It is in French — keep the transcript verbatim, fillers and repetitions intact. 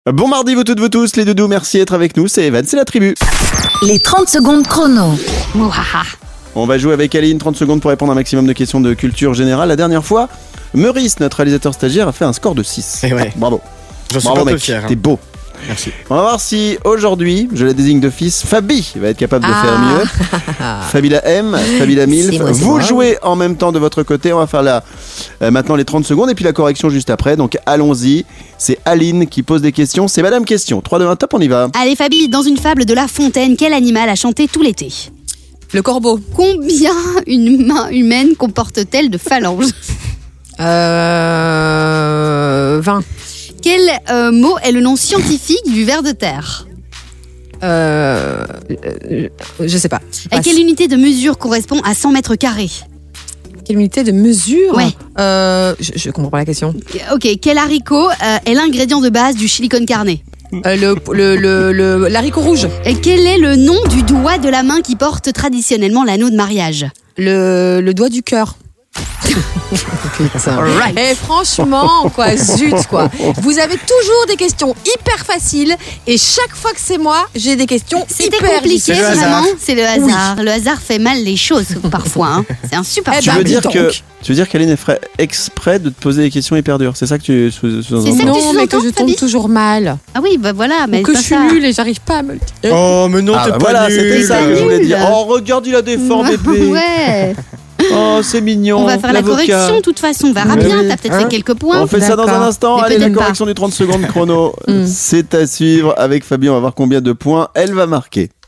Bon mardi vous toutes vous tous, les doudous, merci d'être avec nous, c'est Evan, c'est la tribu. Les trente secondes chrono. Mouhaha. On va jouer avec Aline, trente secondes pour répondre à un maximum de questions de culture générale. La dernière fois, Meurice, notre réalisateur stagiaire, a fait un score de six. Et ouais. Bravo. J'en suis Bravo pas un peu mec, fier. hein. t'es beau. Merci. On va voir si aujourd'hui, je la désigne d'office, Fabi va être capable de Ah. faire mieux. Fabi la M, Fabi la Milf. C'est moi, c'est Vous moi. jouez en même temps de votre côté. On va faire la, euh, maintenant les trente secondes et puis la correction juste après. Donc allons-y. C'est Aline qui pose des questions. C'est Madame Question. trois, deux, un, top, on y va. Allez Fabi, dans une fable de La Fontaine, quel animal a chanté tout l'été? Le corbeau. Combien une main humaine comporte-t-elle de phalanges? Euh... vingt. Quel euh, mot est le nom scientifique du ver de terre? Euh... euh, Je sais pas. À quelle unité de mesure correspond à cent mètres carrés? Quelle unité de mesure? Ouais. Euh... Je, je comprends pas la question. Ok, quel haricot euh, est l'ingrédient de base du chili con carne? Euh, le, le, le, le, l'haricot rouge. Et quel est le nom du doigt de la main qui porte traditionnellement l'anneau de mariage? Le, le doigt du cœur. Putain. Alright. Et franchement, quoi, zut, quoi. Vous avez toujours des questions hyper faciles et chaque fois que c'est moi, j'ai des questions C'était hyper compliqué difficiles. le hasard. vraiment, c'est le hasard. Le hasard fait mal les choses parfois. Hein. C'est insupportable. Eh Tu ben, veux dire donc. que tu veux dire qu'Aline ferait exprès de te poser des questions hyper dures. C'est ça que tu sous- sous-entends? C'est ça que tu Non, mais que sous-entends, je tombe Fabi toujours mal. Ah oui, bah voilà, mais Ou que c'est je suis pas ça. nulle et j'arrive pas à me le dire. Oh, mais non, Ah, t'es bah pas voilà, nul. c'était ça que je voulais Nul. dire. Oh, regarde, il a des forts bébés. Ouais. Oh, c'est mignon. On va faire la l'avocat. correction de toute façon. On verra Mais bien. oui. T'as peut-être Hein fait quelques points. On fait ça dans un D'accord. instant. Mais Allez, la peut-être pas. correction du trente secondes chrono. Mm. C'est à suivre avec Fabien. On va voir combien de points elle va marquer.